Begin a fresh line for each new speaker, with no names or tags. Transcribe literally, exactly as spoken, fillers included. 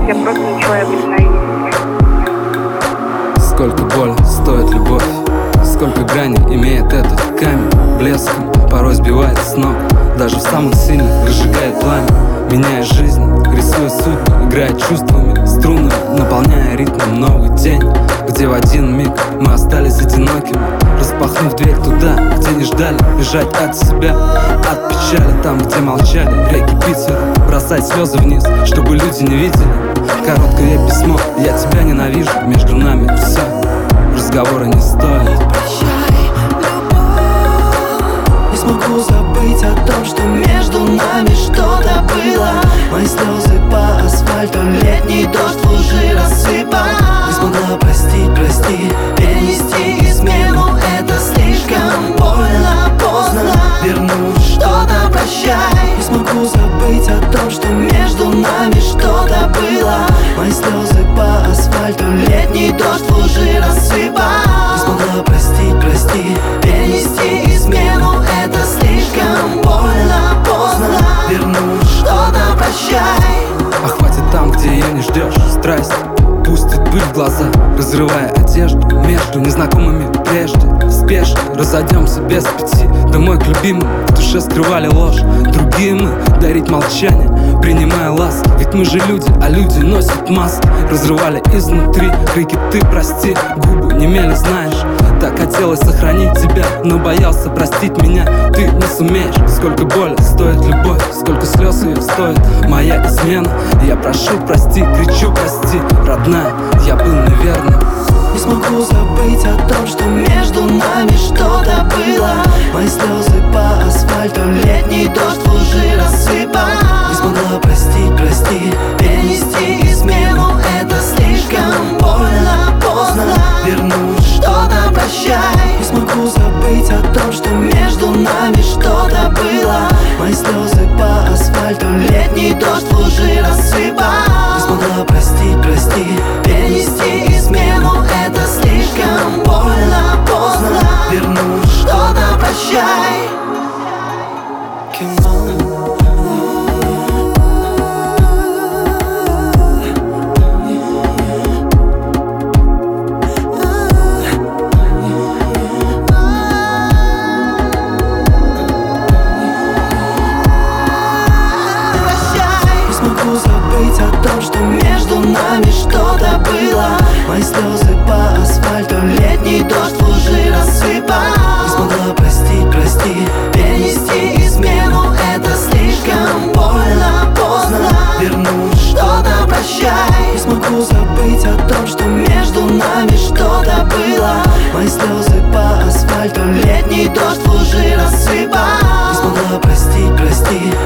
Я просто ничего я признаю не могу.
Сколько боли стоит любовь, сколько граней имеет этот камень. Блеском порой сбивает с ног, даже в самых сильных разжигает пламя. Меняя жизнь, рисуя судьбу, играя чувствами, струнами, наполняя ритмом новый день, где в один миг мы остались одинокими, распахнув дверь туда, где не ждали, бежать от себя, от печали, там, где молчали реки Питера, бросать слезы вниз, чтобы люди не видели. Короткое письмо, я тебя ненавижу, между нами все, разговора не стоит.
Не смогу забыть о том, что между нами что-то было. Мои слезы по асфальту, летний дождь в лужи рассыпал. Не смогла простить, прости, перенести измену. Это слишком больно, поздно вернуть что-то, прощай. Не смогу забыть о том, что между нами что-то было. Мои слезы по асфальту, летний дождь в лужи рассыпал. Не смогла простить, прости, перенести измену. Это слишком больно, поздно вернуть что-то, прощай.
А хватит там, где ее не ждешь, страсть пустит пыль в глаза, разрывая одежду между незнакомыми прежде. Спешно разойдемся без пяти домой к любимым, в душе скрывали ложь. Другие мы дарить молчание, принимая ласки. Ведь мы же люди, а люди носят маски. Разрывали изнутри крики «ты прости», губы немели, знаешь. Так хотелось сохранить тебя, но боялся простить меня. Ты не сумеешь. Сколько боли стоит любовь, сколько слез ее стоит моя измена. Я прошу прости, кричу прости, родная, я был неверным.
Не смогу забыть о том, что между нами что-то было. Мои слезы по асфальту, летний дождь в лужи рассыпал. Не смогла простить, прости, перенести измену. Это слишком больно, поздно вернуть что-то, прощай. Не смогу забыть о том, что между нами что-то было. Мои слезы по асфальту, летний дождь в лужи рассыпал. Не смогла простить, прости, перенести измену. Это слишком больно, поздно вернуть что-то, прощай. Забыть о том, что между нами что-то было. Мои слезы по асфальту, летний дождь в лужи рассыпал. Не смогла простить, прости, перенести измену. Это слишком больно, поздно вернуть что-то, прощай. Не смогу забыть о том, что между нами что-то было. Мои слезы по асфальту, летний дождь в лужи рассыпал. Не смогла простить, прости,